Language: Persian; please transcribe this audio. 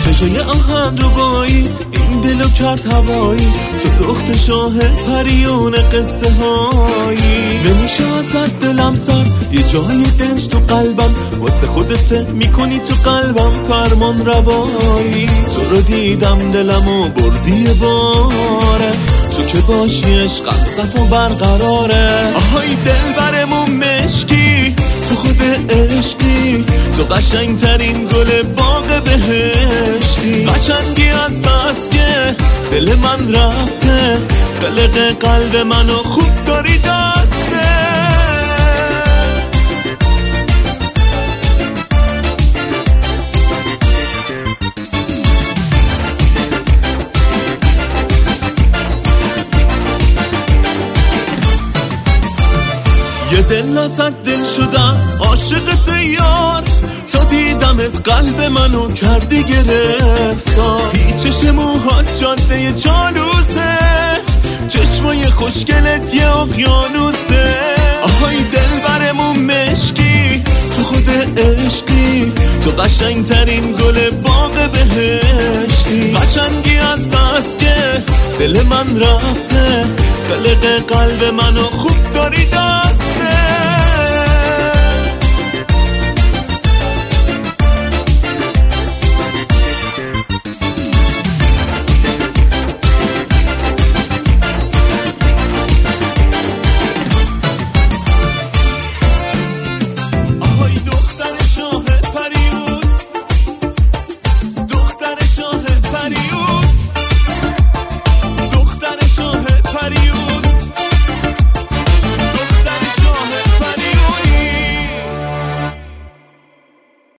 چشای آهن رو بایید این دلو کرد هوایی، تو دخت شاه پریون قصه هایی. نمیشه ازت دلم سر یه جای دنج تو قلبم، واسه خودت میکنی تو قلبم فرمان روایی. تو رو دیدم دلمو بردی باره، تو که باشی عشقم صفا برقراره. آهای دل برمون مشکی تو خود عشقی، تو قشنگ ترین گل باغ بهشتی. قشنگی از بس که دل من رفته، قلق قلب منو خوب داری دسته. یه دل ازت دل شدم عاشقت یار، تا دیدمت قلب منو کردی گرفتار. پیچش موهات جاده جالوسه، چشمای خوشگلت یه اقیانوسه. آهای دل برمون مشکی تو خود عشقی، تو قشنگ ترین گل باغ بهشتی. قشنگی از بس که دل من رفته، قلق قلب منو خوب داری دسته.